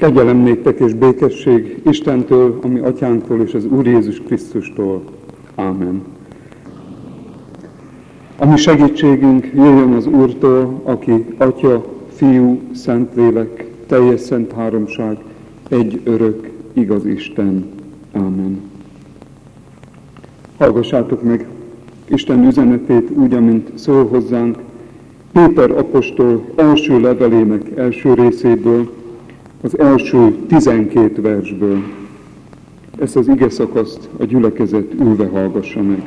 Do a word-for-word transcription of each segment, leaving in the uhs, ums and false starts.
Kegyelem néktek és békesség Istentől, a mi atyánktól és az Úr Jézus Krisztustól. Ámen. A mi segítségünk jöjjön az Úrtól, aki Atya, Fiú, Szentlélek, teljes szent háromság, egy örök, igaz Isten. Ámen. Hallgassátok meg Isten üzenetét úgy, amint szól hozzánk Péter apostol első levelének első részéből, az első tizenkét versből. Ezt az ige szakaszt a gyülekezet ülve hallgassa meg.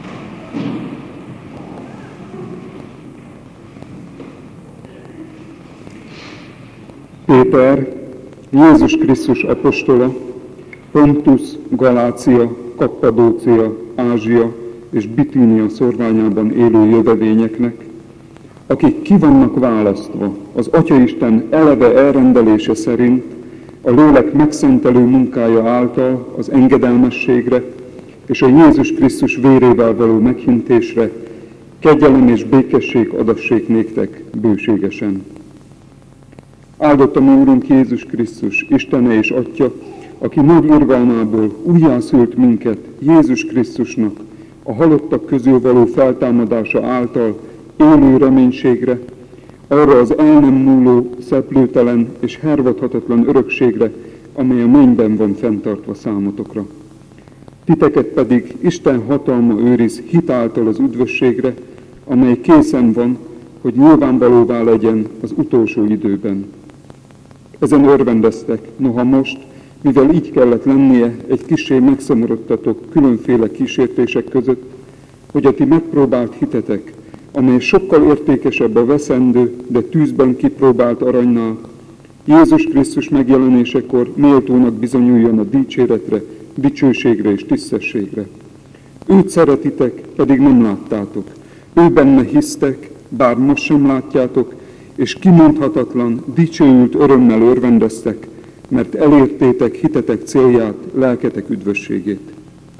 Péter, Jézus Krisztus apostola, Pontus, Galácia, Kappadócia, Ázsia és Bitínia szorványában élő jövevényeknek, akik ki vannak választva az Atyaisten eleve elrendelése szerint a lélek megszentelő munkája által az engedelmességre és a Jézus Krisztus vérével való meghintésre, kegyelem és békesség adassék néktek bőségesen. Áldott a mi Úrunk Jézus Krisztus, Istene és Atya, aki nagy irgalmából újjászült minket Jézus Krisztusnak a halottak közül való feltámadása által élő reménységre, arra az el nem múló, szeplőtelen és hervadhatatlan örökségre, amely a mennyben van fenntartva számotokra. Titeket pedig Isten hatalma őriz hitáltal az üdvösségre, amely készen van, hogy nyilvánvalóvá legyen az utolsó időben. Ezen örvendeztek, noha most, mivel így kellett lennie, egy kissé megszomorodtatok különféle kísértések között, hogy a ti megpróbált hitetek, amely sokkal értékesebb a veszendő, de tűzben kipróbált aranynál, Jézus Krisztus megjelenésekor méltónak bizonyuljon a dicséretre, dicsőségre és tisztességre. Őt szeretitek, pedig nem láttátok. Ő benne hisztek, bár most sem látjátok, és kimondhatatlan, dicsőült örömmel örvendeztek, mert elértétek hitetek célját, lelketek üdvösségét.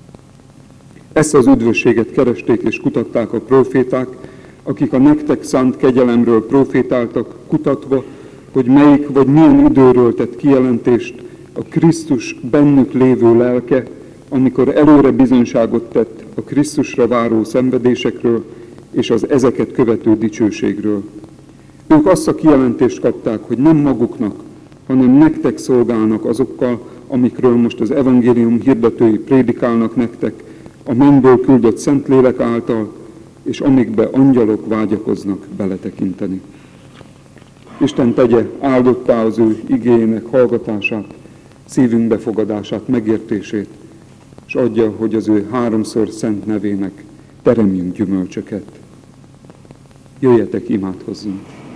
Ezt az üdvösséget keresték és kutatták a próféták, akik a nektek szánt kegyelemről profétáltak, kutatva, hogy melyik vagy milyen időről tett kijelentést a Krisztus bennük lévő lelke, amikor előre bizonyságot tett a Krisztusra váró szenvedésekről és az ezeket követő dicsőségről. Ők azt a kijelentést kapták, hogy nem maguknak, hanem nektek szolgálnak azokkal, amikről most az evangélium hirdetői prédikálnak nektek, a mennyből küldött Szentlélek által, és amikbe angyalok vágyakoznak beletekinteni. Isten tegye áldottá az ő igéjének hallgatását, szívünk befogadását, megértését, és adja, hogy az ő háromszor szent nevének teremjünk gyümölcsöket. Jöjjetek, imádkozzunk!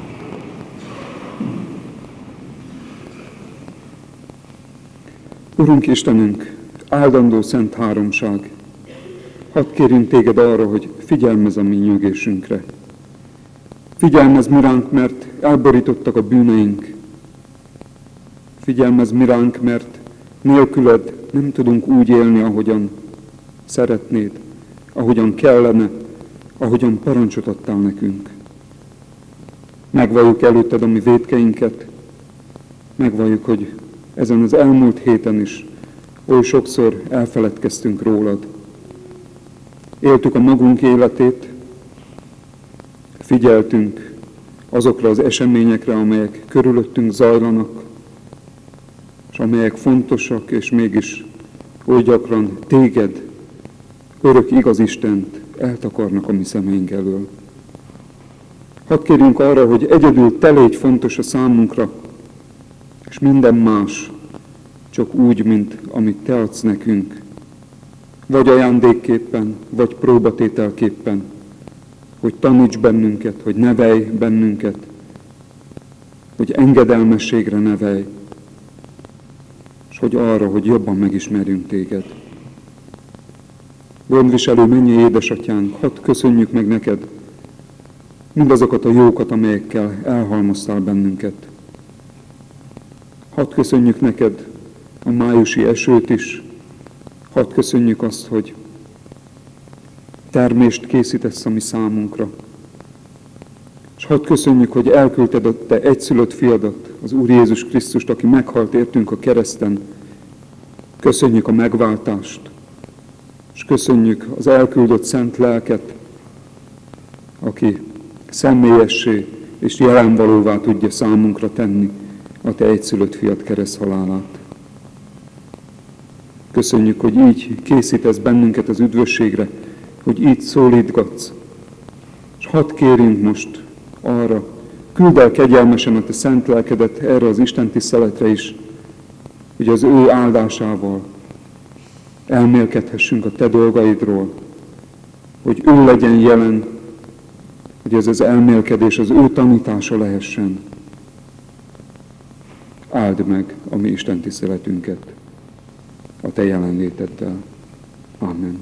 Urunk Istenünk, áldandó szent háromság, hadd kérjünk téged arra, hogy figyelmezz a mi nyögésünkre. Figyelmezz mi ránk, mert elborítottak a bűneink. Figyelmezz mi ránk, mert nélküled nem tudunk úgy élni, ahogyan szeretnéd, ahogyan kellene, ahogyan parancsot adtál nekünk. Megvalljuk előtted a mi vétkeinket, megvalljuk, hogy ezen az elmúlt héten is oly sokszor elfeledkeztünk rólad. Éltük a magunk életét, figyeltünk azokra az eseményekre, amelyek körülöttünk zajlanak, és amelyek fontosak, és mégis oly gyakran téged, örök igaz Istent eltakarnak a mi szemeink elől. Hadd kérjünk arra, hogy egyedül te légy fontos a számunkra, és minden más csak úgy, mint amit te adsz nekünk, vagy ajándékképpen, vagy próbatételképpen, hogy taníts bennünket, hogy nevelj bennünket, hogy engedelmességre nevelj, és hogy arra, hogy jobban megismerjünk téged. Gondviselő mennyei édesatyánk, hadd köszönjük meg neked mindazokat a jókat, amelyekkel elhalmoztál bennünket. Hadd köszönjük neked a májusi esőt is, hadd köszönjük azt, hogy termést készítesz a mi számunkra. És hadd köszönjük, hogy elküldted a te egyszülött fiadat, az Úr Jézus Krisztust, aki meghalt értünk a kereszten. Köszönjük a megváltást, és köszönjük az elküldött szent lelket, aki személyessé és jelenvalóvá tudja számunkra tenni a Te egyszülött fiad kereszthalálát. Köszönjük, hogy így készítesz bennünket az üdvösségre, hogy így szólítgatsz. És hadd kérjünk most arra, küld el kegyelmesen a Te szent lelkedet erre az Isten tiszteletre is, hogy az ő áldásával elmélkedhessünk a Te dolgaidról, hogy ő legyen jelen, hogy ez az elmélkedés az ő tanítása lehessen. Áld meg a mi Isten tiszteletünket a Te jelenléteddel. Amen.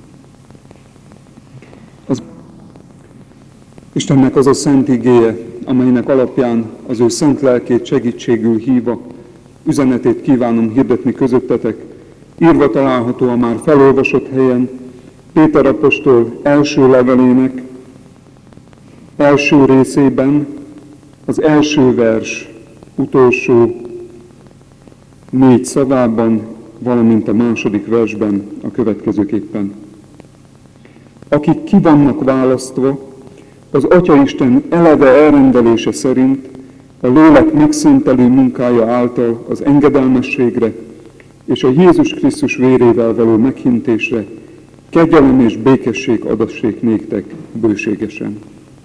Az Istennek az a szent igéje, amelynek alapján az ő szent lelkét segítségül hívva, üzenetét kívánom hirdetni közöttetek, írva található a már felolvasott helyen, Péter apostol első levelének első részében, az első vers utolsó négy szavában, valamint a második versben a következőképpen. Akik ki vannak választva, az Atyaisten eleve elrendelése szerint a lélek megszentelő munkája által az engedelmességre és a Jézus Krisztus vérével való meghintésre kegyelem és békesség adassék néktek bőségesen.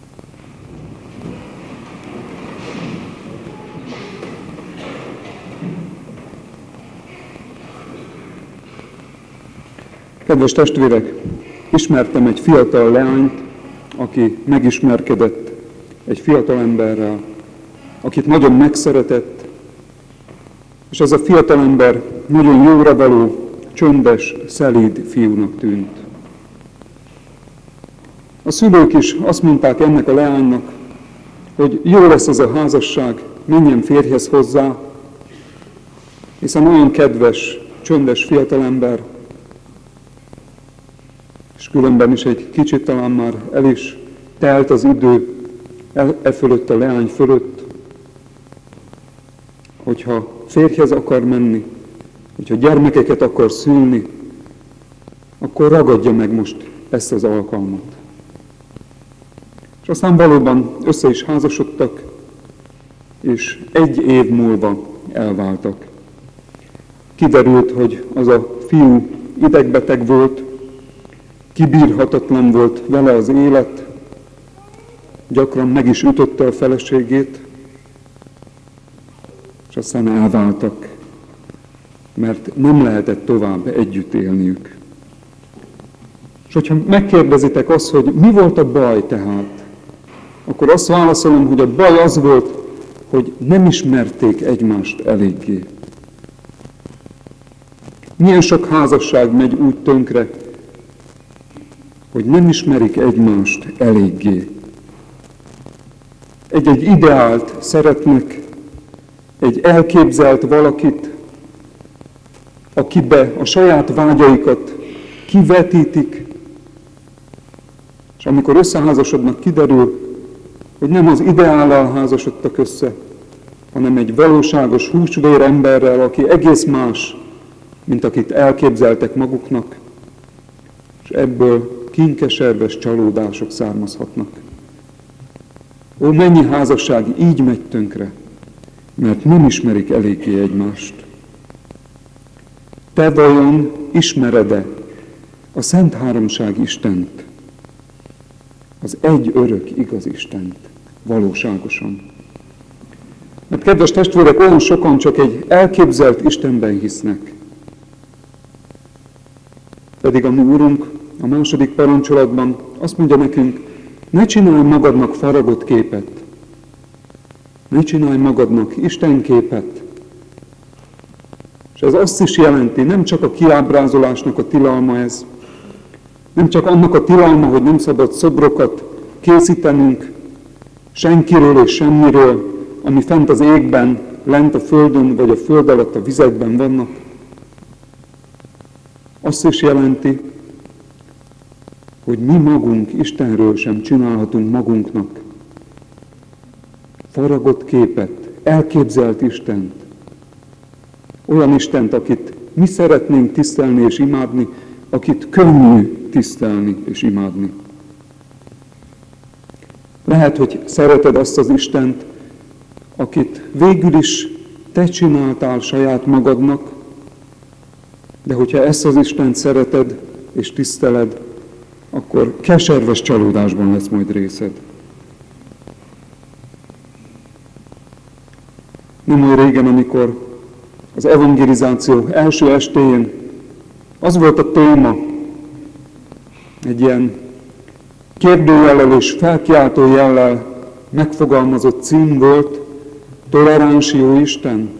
Kedves testvérek, ismertem egy fiatal leányt, aki megismerkedett egy fiatal emberrel, akit nagyon megszeretett, és ez a fiatalember nagyon jóra való, csöndes, szelíd fiúnak tűnt. A szülők is azt mondták ennek a leánynak, hogy jó lesz ez a házasság, menjen férjhez hozzá, hiszen olyan kedves, csöndes fiatalember, és különben is egy kicsit talán már el is telt az idő e fölött, a leány fölött, hogyha férjhez akar menni, hogyha gyermekeket akar szülni, akkor ragadja meg most ezt az alkalmat. És aztán valóban össze is házasodtak, és egy év múlva elváltak. Kiderült, hogy az a fiú idegbeteg volt, kibírhatatlan volt vele az élet, gyakran meg is ütötte a feleségét, és aztán elváltak, mert nem lehetett tovább együtt élniük. És hogyha megkérdezitek azt, hogy mi volt a baj tehát, akkor azt válaszolom, hogy a baj az volt, hogy nem ismerték egymást eléggé. Milyen sok házasság megy úgy tönkre, hogy nem ismerik egymást eléggé. Egy-egy ideált szeretnek, egy elképzelt valakit, akibe a saját vágyaikat kivetítik, és amikor összeházasodnak, kiderül, hogy nem az ideállal házasodtak össze, hanem egy valóságos húsvér emberrel, aki egész más, mint akit elképzeltek maguknak, és ebből kinkeserves csalódások származhatnak. Ó, mennyi házasság így megy tönkre, mert nem ismerik eléggé egymást. Te vajon ismered-e a Szent Háromság Istent, az egy örök igaz Istent, valóságosan? Mert kedves testvérek, olyan sokan csak egy elképzelt Istenben hisznek. Pedig a mi Úrunk a második parancsolatban azt mondja nekünk, ne csinálj magadnak faragott képet, ne csinálj magadnak Istenképet. És ez azt is jelenti, nem csak a kiábrázolásnak a tilalma ez, nem csak annak a tilalma, hogy nem szabad szobrokat készítenünk senkiről és semmiről, ami fent az égben, lent a földön, vagy a föld alatt a vizekben vannak. Azt is jelenti, hogy mi magunk Istenről sem csinálhatunk magunknak faragott képet, elképzelt Istent. Olyan Istent, akit mi szeretnénk tisztelni és imádni, akit könnyű tisztelni és imádni. Lehet, hogy szereted azt az Istent, akit végül is te csináltál saját magadnak, de hogyha ezt az Istent szereted és tiszteled, akkor keserves csalódásban lesz majd részed. Nem olyan régen, amikor az evangelizáció első estéjén az volt a téma, egy ilyen kérdőjellel és felkiáltó jellel megfogalmazott cím volt, toleráns jó Isten.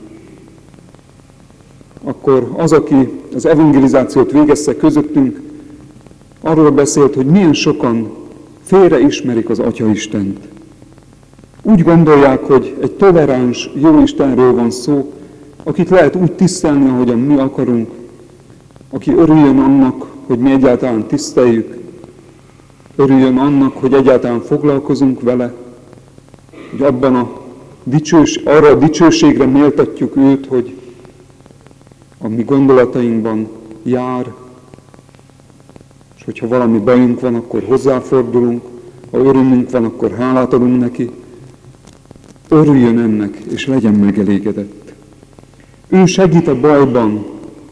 Akkor az, aki az evangelizációt végezte közöttünk, arról beszélt, hogy milyen sokan félre ismerik az Atya Istent. Úgy gondolják, hogy egy toleráns jó Istenről van szó, akit lehet úgy tisztelni, ahogyan mi akarunk, aki örüljön annak, hogy mi egyáltalán tiszteljük, örüljön annak, hogy egyáltalán foglalkozunk vele, hogy abban a dicsős, arra a dicsőségre méltatjuk őt, hogy a mi gondolatainkban jár, és hogyha valami bajunk van, akkor hozzáfordulunk, ha örömünk van, akkor hálát adunk neki. Örüljön ennek, és legyen megelégedett. Ő segít a bajban.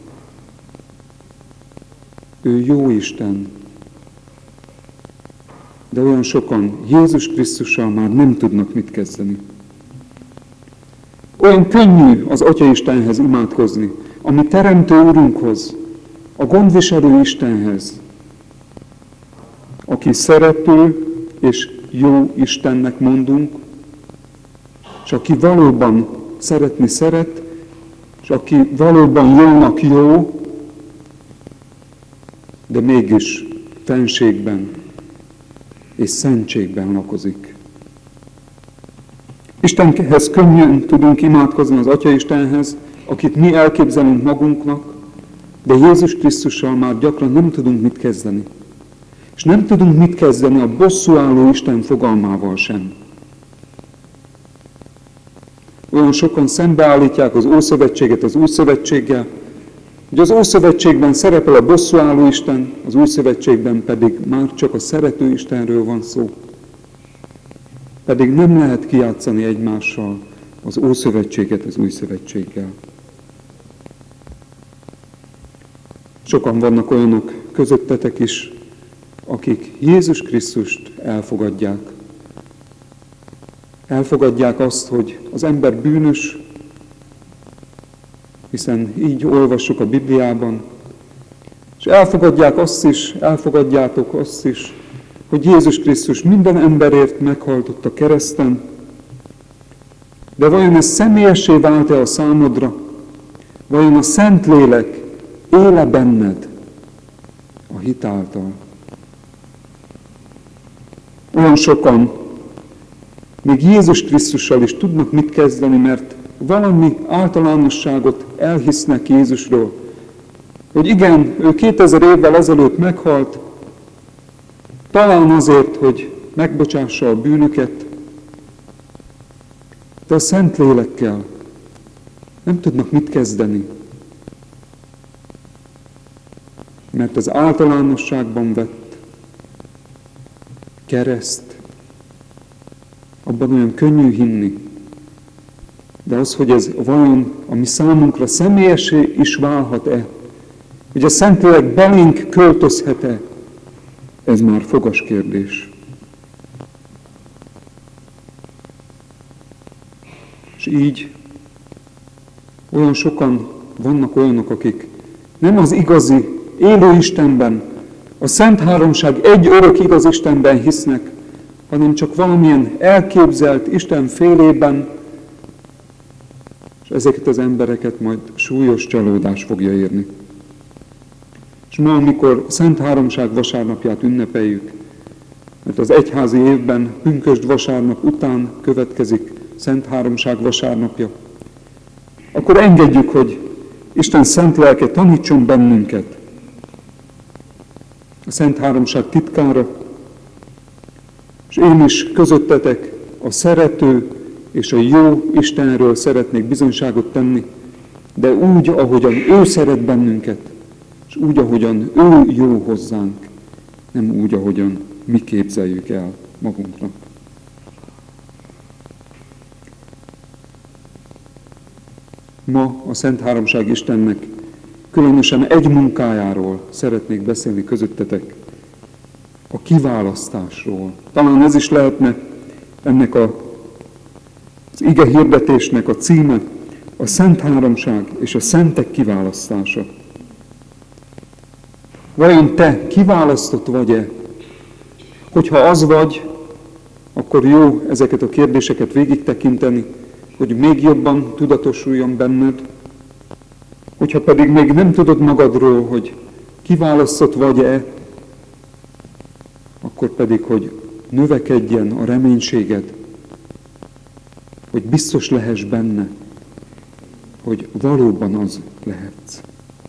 Ő jó Isten. De olyan sokan Jézus Krisztussal már nem tudnak mit kezdeni. Olyan könnyű az Atya Istenhez imádkozni, ami Teremtő Urunkhoz, a gondviselő Istenhez, aki szerető és jó Istennek mondunk, és aki valóban szeretni szeret, és aki valóban jónak jó, de mégis fenségben és szentségben lakozik. Istenhez könnyűen tudunk imádkozni az Atya Istenhez, akit mi elképzelünk magunknak, de Jézus Krisztussal már gyakran nem tudunk mit kezdeni. És nem tudunk mit kezdeni a bosszúálló Isten fogalmával sem. Olyan sokan szembeállítják az Ószövetséget az Új Szövetséggel, hogy az Ószövetségben szerepel a bosszúálló Isten, az Új Szövetségben pedig már csak a szerető Istenről van szó. Pedig nem lehet kijátszani egymással az Ószövetséget az Új Szövetséggel. Sokan vannak olyanok közöttetek is, akik Jézus Krisztust elfogadják. Elfogadják azt, hogy az ember bűnös, hiszen így olvassuk a Bibliában, és elfogadják azt is, elfogadjátok azt is, hogy Jézus Krisztus minden emberért meghalt a kereszten, de vajon ez személyessé vált-e a számodra? Vajon a Szentlélek éle benned a hit által? Olyan sokan még Jézus Krisztussal is tudnak mit kezdeni, mert valami általánosságot elhisznek Jézusról. Hogy igen, ő kétezer évvel ezelőtt meghalt, talán azért, hogy megbocsássa a bűnöket, de a Szentlélekkel nem tudnak mit kezdeni. Mert az általánosságban vett kereszt, abban olyan könnyű hinni. De az, hogy ez vajon, ami számunkra személyessé is válhat-e, hogy a Szentlélek belénk költözhet-e, ez már fogas kérdés. És így olyan sokan vannak olyanok, akik nem az igazi, élő Istenben, a Szent Háromság egy örök igaz Istenben hisznek, hanem csak valamilyen elképzelt Isten félében, és ezeket az embereket majd súlyos csalódás fogja érni. És ma, amikor Szent Háromság vasárnapját ünnepeljük, mert az egyházi évben pünkösd vasárnap után következik Szent Háromság vasárnapja, akkor engedjük, hogy Isten szent lelke tanítson bennünket a Szent Háromság titkára, és én is közöttetek a szerető, és a jó Istenről szeretnék bizonyságot tenni, de úgy, ahogyan ő szeret bennünket, és úgy, ahogyan ő jó hozzánk, nem úgy, ahogyan mi képzeljük el magunknak. Ma a Szent Háromság Istennek különösen egy munkájáról szeretnék beszélni közöttetek, a kiválasztásról. Talán ez is lehetne ennek a, az ige hirdetésnek a címe, a Szent Háromság és a szentek kiválasztása. Vajon te kiválasztott vagy-e? Hogyha az vagy, akkor jó ezeket a kérdéseket végig tekinteni, hogy még jobban tudatosuljon benned. Hogyha pedig még nem tudod magadról, hogy kiválasztott vagy-e, akkor pedig, hogy növekedjen a reménységed, hogy biztos lehess benne, hogy valóban az lehetsz.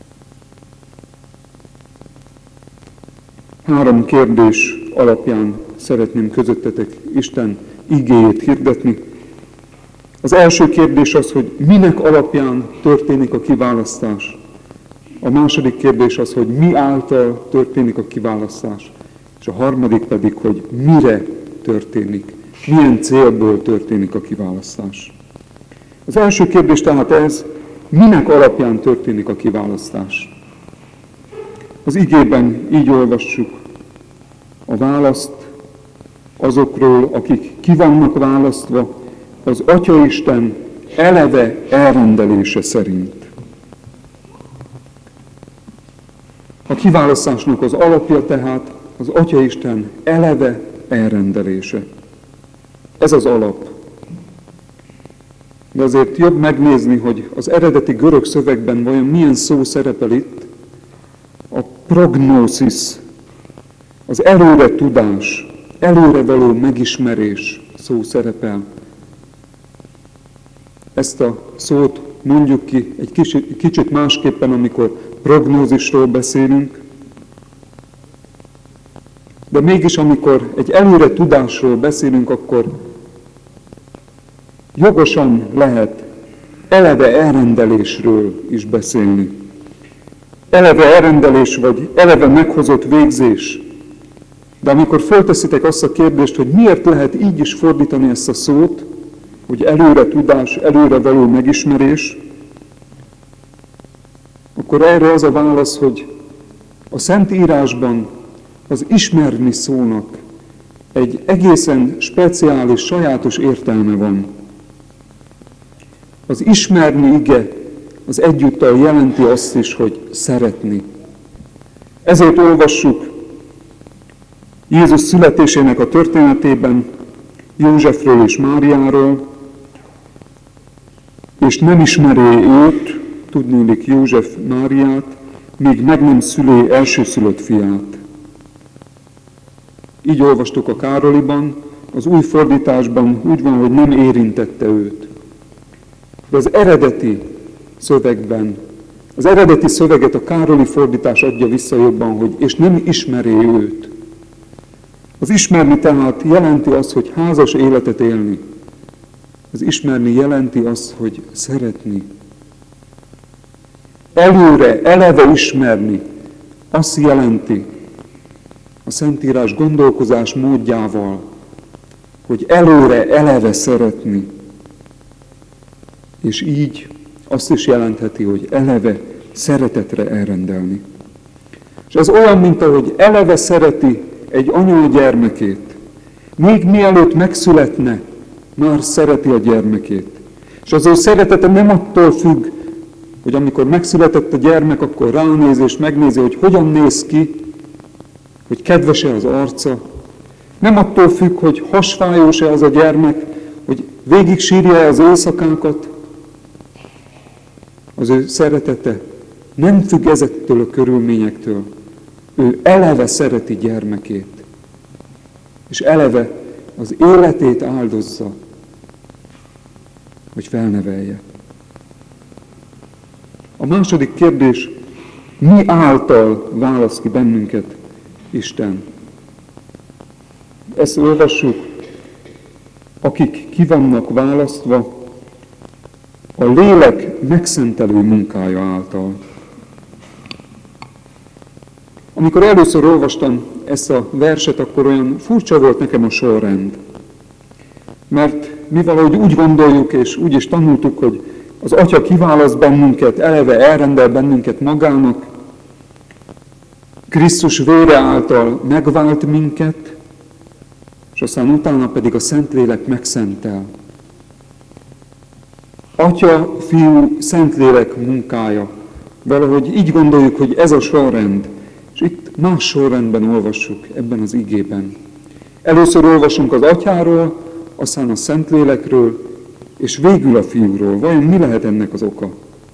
Három kérdés alapján szeretném közöttetek Isten igéjét hirdetni. Az első kérdés az, hogy minek alapján történik a kiválasztás. A második kérdés az, hogy mi által történik a kiválasztás. És a harmadik pedig, hogy mire történik, milyen célból történik a kiválasztás. Az első kérdés tehát ez, minek alapján történik a kiválasztás. Az igében így olvassuk a választ azokról, akik ki vannak választva, az Atyaisten eleve elrendelése szerint. A kiválasztásnak az alapja tehát az Atyaisten eleve elrendelése. Ez az alap. De azért jobb megnézni, hogy az eredeti görög szövegben vajon milyen szó szerepel itt. A prognószis, az előre tudás, előre való megismerés szó szerepel. Ezt a szót mondjuk ki egy kicsit, kicsit másképpen, amikor prognózisról beszélünk, de mégis amikor egy előre tudásról beszélünk, akkor jogosan lehet eleve elrendelésről is beszélni. Eleve elrendelés vagy eleve meghozott végzés. De amikor fölteszitek azt a kérdést, hogy miért lehet így is fordítani ezt a szót, hogy előre tudás, előre való megismerés, akkor erre az a válasz, hogy a Szentírásban az ismerni szónak egy egészen speciális, sajátos értelme van. Az ismerni ige az egyúttal jelenti azt is, hogy szeretni. Ezért olvassuk Jézus születésének a történetében Józsefről és Máriáról, és nem ismeré őt, tudnélik József Máriát, míg meg nem szülé elsőszülött fiát. Így olvastuk a Károliban, az új fordításban úgy van, hogy nem érintette őt. De az eredeti szövegben, az eredeti szöveget a Károli fordítás adja vissza jobban, hogy és nem ismeri őt. Az ismerni tehát jelenti azt, hogy házas életet élni. Az ismerni jelenti azt, hogy szeretni. Előre, eleve ismerni azt jelenti a Szentírás gondolkozás módjával, hogy előre, eleve szeretni. És így azt is jelentheti, hogy eleve szeretetre elrendelni. És ez olyan, mint ahogy eleve szereti egy anya a gyermekét. Még mielőtt megszületne, már szereti a gyermekét. És az ő szeretete nem attól függ, hogy amikor megszületett a gyermek, akkor ránéz és megnézi, hogy hogyan néz ki, hogy kedves-e az arca. Nem attól függ, hogy hasfájós-e az a gyermek, hogy végig sírja-e az éjszakákat. Az ő szeretete nem függ ezektől a körülményektől. Ő eleve szereti gyermekét. És eleve az életét áldozza, hogy felnevelje. A második kérdés, mi által választ ki bennünket Isten? Ezt olvassuk akik ki vannak választva a lélek megszentelő munkája által. Amikor először olvastam ezt a verset, akkor olyan furcsa volt nekem a sorrend. Mert mi valahogy úgy gondoljuk, és úgy is tanultuk, hogy az Atya kiválaszt bennünket, eleve elrendel bennünket magának, Krisztus vére által megvált minket, és aztán utána pedig a Szentlélek megszentel. Atya, Fiú, Szentlélek munkája. Valahogy így gondoljuk, hogy ez a sorrend. És itt más sorrendben olvassuk ebben az igében. Először olvasunk az Atyáról, aztán a Szentlélekről, és végül a Fiúról. Vajon mi lehet ennek az oka?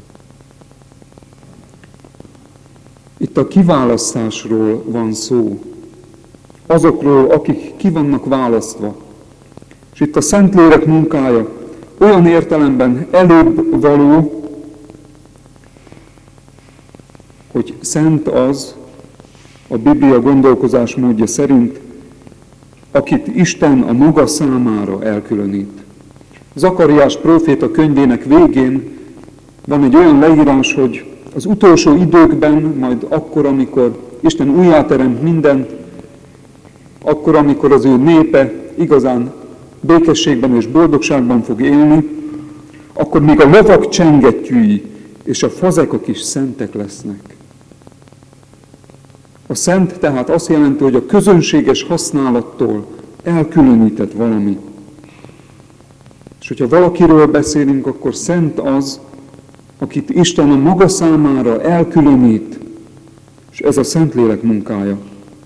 Itt a kiválasztásról van szó. Azokról, akik ki vannak választva. És itt a Szentlélek munkája olyan értelemben előbb való, hogy szent az, a Biblia gondolkozásmódja szerint, akit Isten a maga számára elkülönít. Zakariás próféta könyvének végén van egy olyan leírás, hogy az utolsó időkben, majd akkor, amikor Isten újjáteremt mindent, akkor, amikor az ő népe igazán békességben és boldogságban fog élni, akkor még a lovak csengettyűi és a fazekok is szentek lesznek. A szent tehát azt jelenti, hogy a közönséges használattól elkülönített valami. És hogyha valakiről beszélünk, akkor szent az, akit Isten a maga számára elkülönít, és ez a Szentlélek munkája.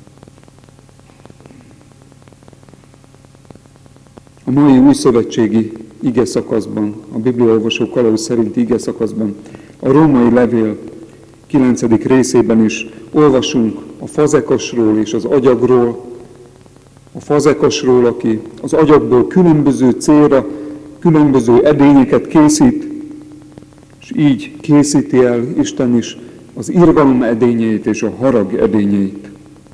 A mai újszövetségi ige szakaszban, a bibliaolvasó kalauz szerinti ige szakaszban, a római levél kilencedik részében is olvasunk a fazekasról és az agyagról. A fazekasról, aki az agyagból különböző célra, különböző edényeket készít, és így készíti el Isten is az irgalom edényeit és a harag edényeit.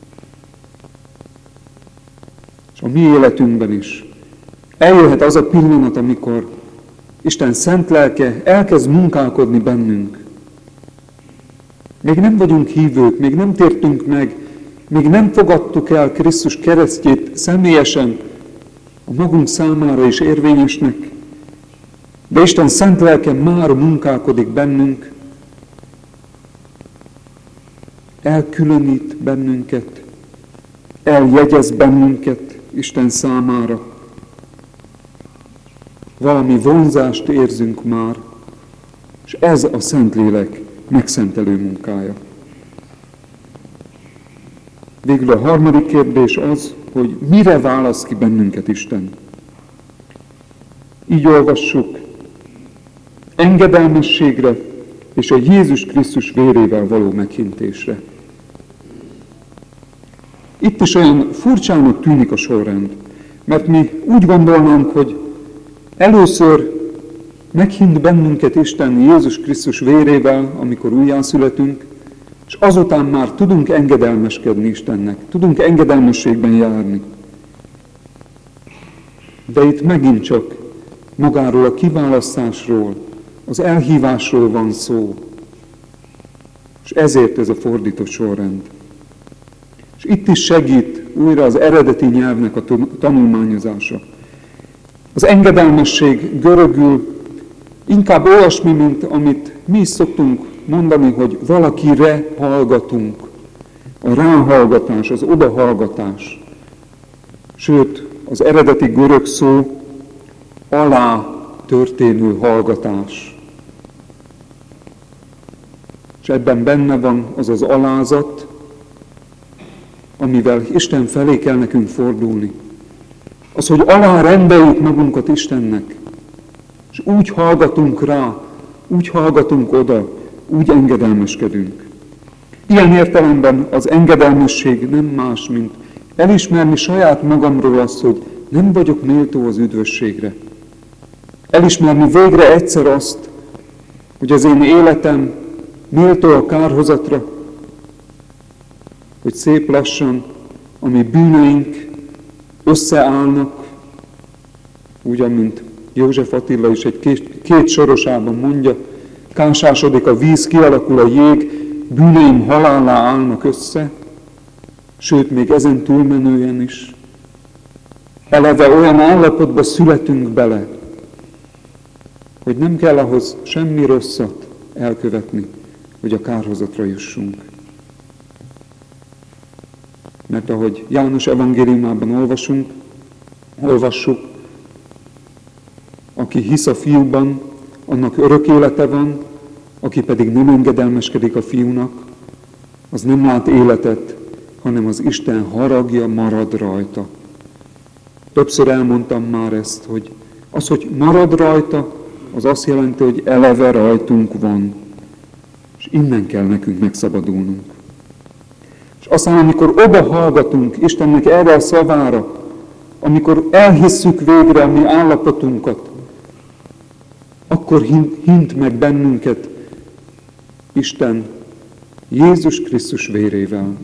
És a mi életünkben is eljöhet az a pillanat, amikor Isten szent lelke elkezd munkálkodni bennünk. Még nem vagyunk hívők, még nem tértünk meg, még nem fogadtuk el Krisztus keresztjét személyesen, a magunk számára is érvényesnek, de Isten szent lelke már munkálkodik bennünk, elkülönít bennünket, eljegyez bennünket Isten számára. Valami vonzást érzünk már, és ez a Szentlélek megszentelő munkája. Végül a harmadik kérdés az, hogy mire választ ki bennünket Isten. Így olvassuk, engedelmességre és a Jézus Krisztus vérével való meghintésre. Itt is olyan furcsának tűnik a sorrend, mert mi úgy gondolnánk, hogy először meghint bennünket Isten Jézus Krisztus vérével, amikor újjászületünk, és azután már tudunk engedelmeskedni Istennek, tudunk engedelmességben járni. De itt megint csak magáról a kiválasztásról, az elhívásról van szó, és ezért ez a fordított sorrend. És itt is segít újra az eredeti nyelvnek a tanulmányozása. Az engedelmesség görögül inkább olyasmi, mint amit mi is szoktunk mondani, hogy valakire hallgatunk. A ráhallgatás, az odahallgatás. Sőt, az eredeti görög szó alá történő hallgatás. És ebben benne van az az alázat, amivel Isten felé kell nekünk fordulni. Az, hogy alárendeljük magunkat Istennek, és úgy hallgatunk rá, úgy hallgatunk oda, úgy engedelmeskedünk. Ilyen értelemben az engedelmesség nem más, mint elismerni saját magamról azt, hogy nem vagyok méltó az üdvösségre. Elismerni végre egyszer azt, hogy az én életem méltó a kárhozatra, hogy szép lassan a mi bűneink összeállnak, Úgy, amint József Attila is egy két, két sorosában mondja, kásásodik a víz, kialakul a jég, bűneim halállá állnak össze, sőt, még ezen túlmenően is. Eleve olyan állapotba születünk bele, hogy nem kell ahhoz semmi rosszat elkövetni, hogy a kárhozatra jussunk. Mert ahogy János evangéliumában olvasunk, olvassuk, aki hisz a fiúban, annak örök élete van, aki pedig nem engedelmeskedik a fiúnak, az nem lát életet, hanem az Isten haragja marad rajta. Többször elmondtam már ezt, hogy az, hogy marad rajta, az azt jelenti, hogy eleve rajtunk van. És innen kell nekünk megszabadulnunk. És aztán, amikor oda hallgatunk Istennek erre a szavára, amikor elhisszük végre a mi állapotunkat, akkor hint, hint meg bennünket Isten Jézus Krisztus vérével,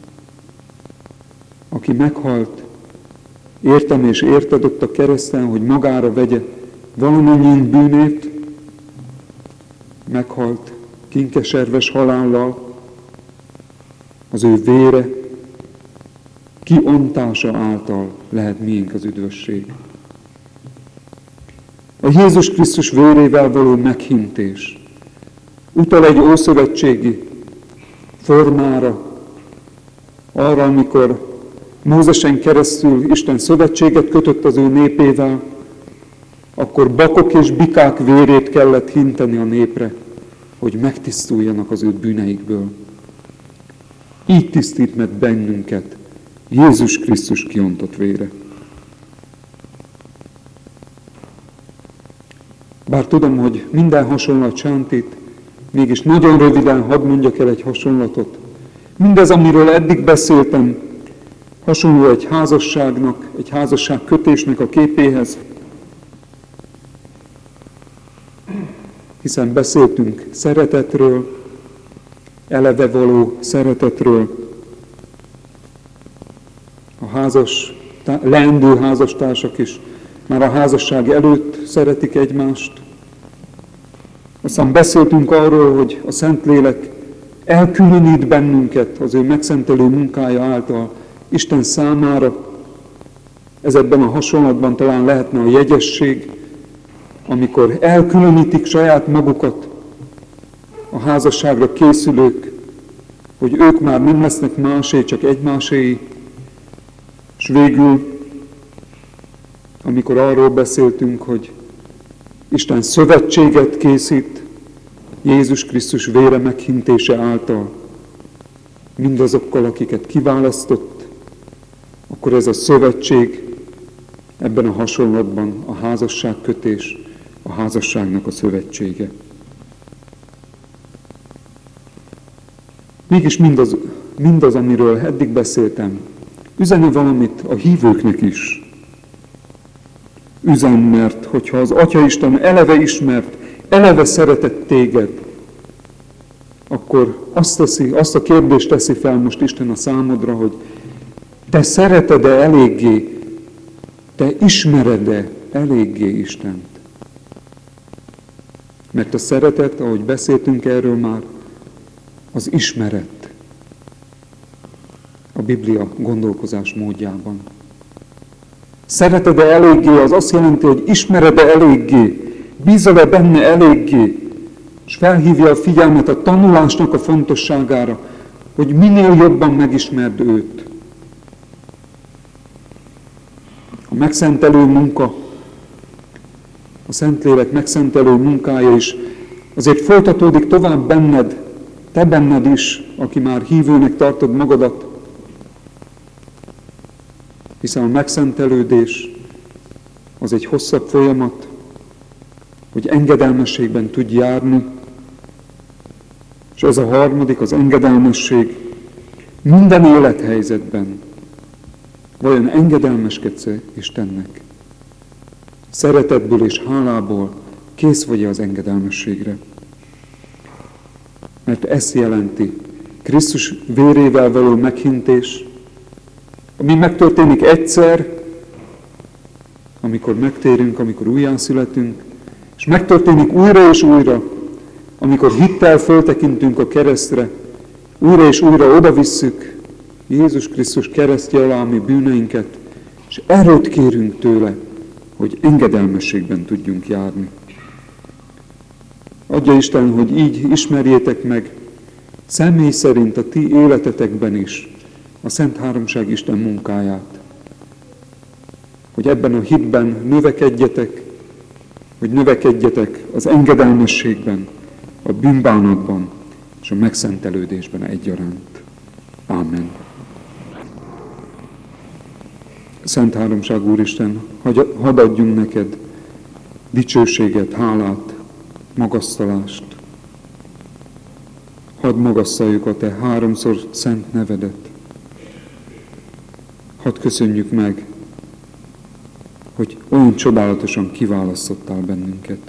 aki meghalt, értem és érted ott a kereszten, hogy magára vegye valamennyiünk bűnét, meghalt kinkeserves halállal, az ő vére kiontása által lehet miénk az üdvösség. A Jézus Krisztus vérével való meghintés utal egy ószövetségi formára, arra, amikor Mózesen keresztül Isten szövetséget kötött az ő népével, akkor bakok és bikák vérét kellett hinteni a népre, hogy megtisztuljanak az ő bűneikből. Így tisztít meg bennünket Jézus Krisztus kiontott vére. Bár tudom, hogy minden hasonlat sántít, mégis nagyon röviden hadd mondjak el egy hasonlatot. Mindez, amiről eddig beszéltem, hasonló egy házasságnak, egy házasság kötésnek a képéhez, hiszen beszéltünk szeretetről, eleve való szeretetről. A házas, leendő házastársak is már a házasság előtt szeretik egymást. Aztán beszéltünk arról, hogy a Szentlélek elkülönít bennünket az ő megszentelő munkája által Isten számára. Ez ebben a hasonlatban talán lehetne a jegyesség, amikor elkülönítik saját magukat a házasságra készülők, hogy ők már nem lesznek másé, csak egymáséi. És végül, amikor arról beszéltünk, hogy Isten szövetséget készít Jézus Krisztus vére meghintése által mindazokkal, akiket kiválasztott, akkor ez a szövetség ebben a hasonlatban a házasságkötés, a házasságnak a szövetsége. Mégis mindaz, mindaz, amiről eddig beszéltem, üzeni valamit a hívőknek is. Üzen, mert hogyha az Atyaisten eleve ismert, eleve szeretett téged, akkor azt, teszi, azt a kérdést teszi fel most Isten a számodra, hogy te szereted-e eléggé, te ismered-e eléggé Istent? Mert a szeretet, ahogy beszéltünk erről már, az ismeret a Biblia gondolkozás módjában. Szereted-e eléggé, az azt jelenti, hogy ismered-e eléggé, bízol-e benne eléggé, és felhívja a figyelmet a tanulásnak a fontosságára, hogy minél jobban megismerd őt. A megszentelő munka, a Szentlélek megszentelő munkája is azért folytatódik tovább benned, te benned is, aki már hívőnek tartod magadat, hiszen a megszentelődés az egy hosszabb folyamat, hogy engedelmességben tudj járni, és ez a harmadik, az engedelmesség minden élethelyzetben. Vajon engedelmeskedsz Istennek? Szeretetből és hálából kész vagy az engedelmességre. Mert ezt jelenti Krisztus vérével való meghintés, ami megtörténik egyszer, ami amikor megtérünk, amikor újjászületünk, és megtörténik újra és újra, amikor hittel föltekintünk a keresztre, újra és újra odavisszük Jézus Krisztus keresztje alá a mi bűneinket, és erőt kérünk tőle, hogy engedelmességben tudjunk járni. Adja Isten, hogy így ismerjétek meg személy szerint a ti életetekben is a Szent Háromság Isten munkáját. Hogy ebben a hitben növekedjetek, hogy növekedjetek az engedelmességben, a bűnbánatban és a megszentelődésben egyaránt. Ámen. Szent Háromság Úristen, hadd adjunk neked dicsőséget, hálát, magasztalást. Hadd magasszaljuk a te háromszor szent nevedet. Hadd köszönjük meg, hogy olyan csodálatosan kiválasztottál bennünket.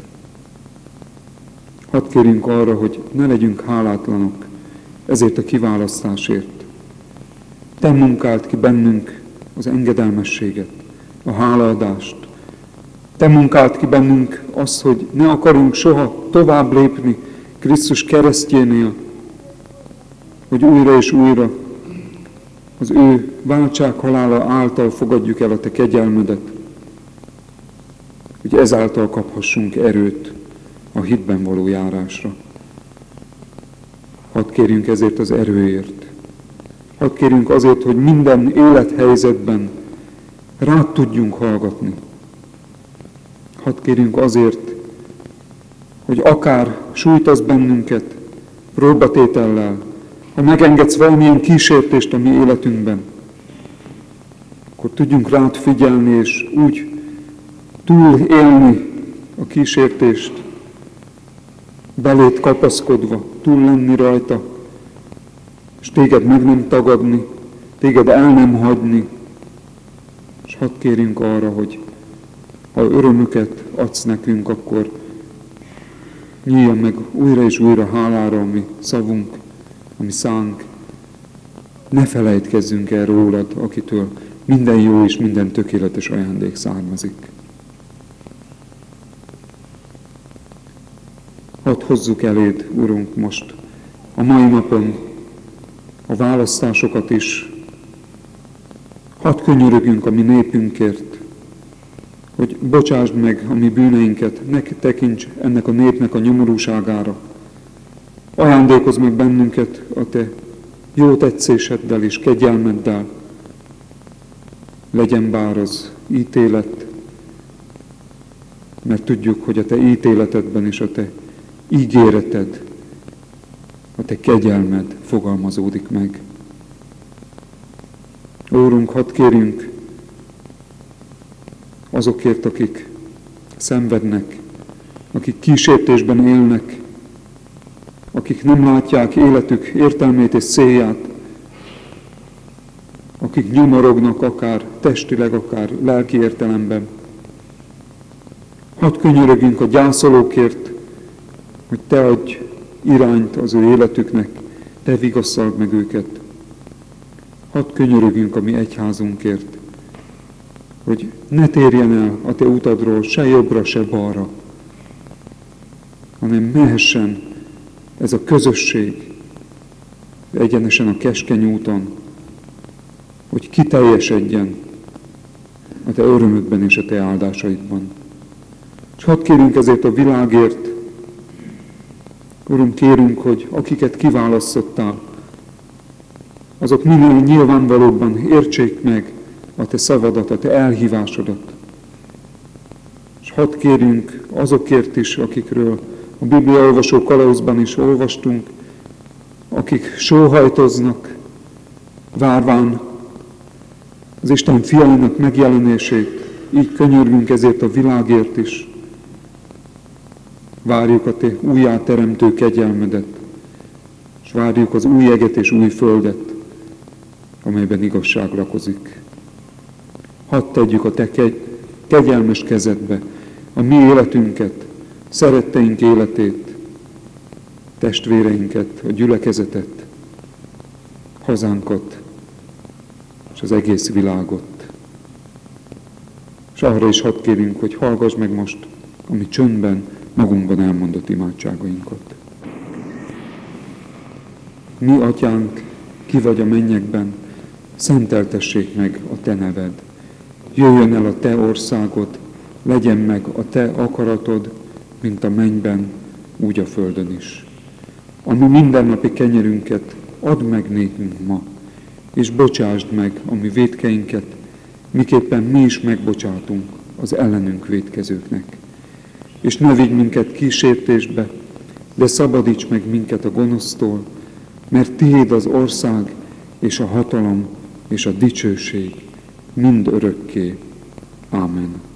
Hadd kérjünk arra, hogy ne legyünk hálátlanok ezért a kiválasztásért. Te munkáld ki bennünk az engedelmességet, a hálaadást. Te munkáld ki bennünk azt, hogy ne akarunk soha tovább lépni Krisztus keresztjénél, hogy újra és újra az ő váltsághalála által fogadjuk el a te kegyelmedet, hogy ezáltal kaphassunk erőt a hitben való járásra. Hadd kérjünk ezért az erőért. Hadd kérjünk azért, hogy minden élethelyzetben rád tudjunk hallgatni. Hadd kérjünk azért, hogy akár sújtasz bennünket próbatétellel, ha megengedsz valamilyen kísértést a mi életünkben, akkor tudjunk rád figyelni, és úgy túl élni a kísértést, belét kapaszkodva, túl lenni rajta, és téged meg nem tagadni, téged el nem hagyni, és hadd kérjünk arra, hogy ha örömüket adsz nekünk, akkor nyíljon meg újra és újra hálára a mi szavunk, a mi szánk. Ne felejtkezzünk el rólad, akitől minden jó és minden tökéletes ajándék származik. Hadd hozzuk eléd, Urunk, most a mai napon a választásokat is. Hadd könyörögjünk a mi népünkért, hogy bocsásd meg a mi bűneinket, ne tekints ennek a népnek a nyomorúságára. Ajándékozz meg bennünket a te jó tetszéseddel és kegyelmeddel. Legyen bár az ítélet, mert tudjuk, hogy a te ítéletedben és a te ígéreted, a te kegyelmed fogalmazódik meg. Úrunk, hadd kérjünk azokért, akik szenvednek, akik kísértésben élnek, akik nem látják életük értelmét és célját, akik nyomorognak akár testileg, akár lelki értelemben. Hadd könyörögjünk a gyászolókért, hogy te adj irányt az ő életüknek, te vigasztald meg őket. Hadd könyörögjünk a mi egyházunkért, hogy ne térjen el a te utadról se jobbra, se balra, hanem mehessen ez a közösség egyenesen a keskeny úton, hogy kiteljesedjen a te örömödben és a te áldásaidban. És hadd kérünk ezért a világért, Uram, kérünk, hogy akiket kiválasztottál, azok minél nyilvánvalóbban értsék meg a te szavadat, a te elhívásodat. És hadd kérjünk azokért is, akikről a Biblia olvasó kalauzban is olvastunk, akik sóhajtoznak, várván az Isten fiainak megjelenését, így könyörgünk ezért a világért is. Várjuk a te újjáteremtő kegyelmedet, és várjuk az új eget és új földet, amelyben igazság lakozik. Hadd tegyük a te kegyelmes kezedbe a mi életünket, szeretteink életét, testvéreinket, a gyülekezetet, hazánkat és az egész világot. És arra is hadd kérünk, hogy hallgass meg most, ami csöndben, magunkban elmondott imádságainkat. Mi, Atyánk, ki vagy a mennyekben, szenteltessék meg a Te neved. Jöjjön el a Te országod, legyen meg a Te akaratod, mint a mennyben, úgy a földön is. Ami mindennapi kenyerünket add meg nékünk ma, és bocsásd meg a mi vétkeinket, miképpen mi is megbocsátunk az ellenünk vétkezőknek. És ne vigy minket kísértésbe, de szabadíts meg minket a gonosztól, mert Tiéd az ország, és a hatalom, és a dicsőség mind örökké. Ámen.